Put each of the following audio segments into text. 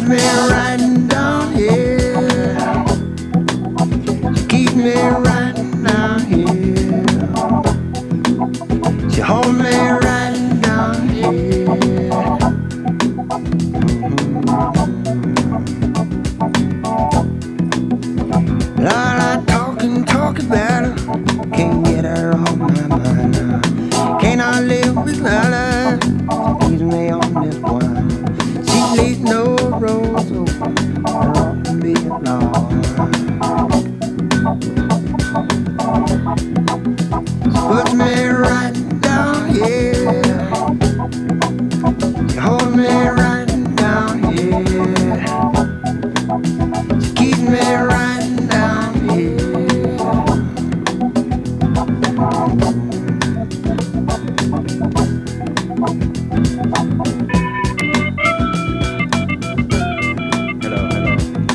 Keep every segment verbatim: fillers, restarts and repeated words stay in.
me riding down here. She keeps me riding down here. She holds me riding down here. Lord, I talk and talk about her, can't get her off my mind now. Can I live without her? She keeps me on this one. She leaves no roads open, there ought to be a law. She puts me right down here. She holds me right down here. She keeps me right down here. Hello, hello.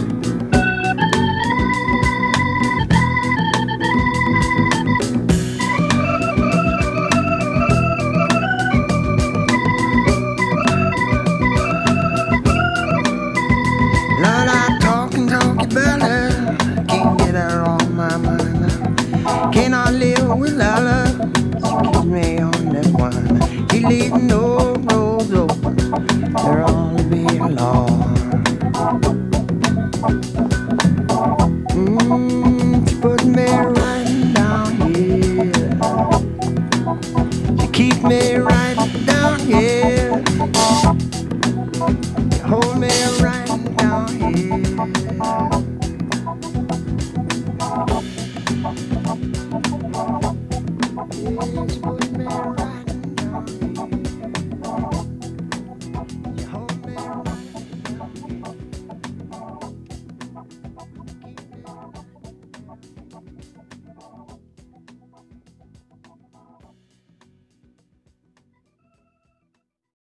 Lord, I talk and talk about her, can't get her on my mind now. Can I live without her? She keeps me on that one. She leaves no roads open, there ought to be a law. Mm, she puts me right down here. She keeps me right down here. She holds me